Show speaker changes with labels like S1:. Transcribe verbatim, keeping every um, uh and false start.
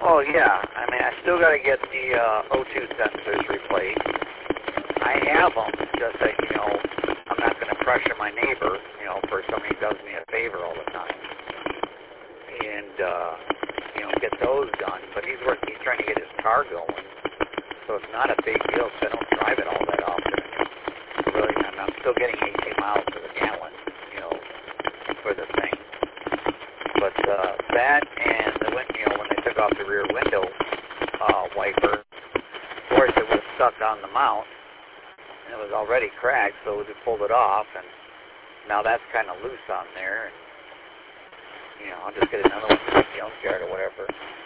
S1: Oh yeah, I mean I still got to get the uh, O two sensors replaced. I have them, just that you know I'm not going to pressure my neighbor, you know, for somebody who does me a favor all the time, and uh, you know get those done. But he's working, he's trying to get his car going, so it's not a big deal. So I don't drive it all that often. Really, I'm, I'm still getting eighteen miles to the gallon, you know, for the thing. But uh, that and the win- you know when they took off the rear window uh, wiper, of course it was stuck on the mount. And it was already cracked, so we pulled it off, and now that's kind of loose on there. And, you know, I'll just get another one from the junkyard or whatever.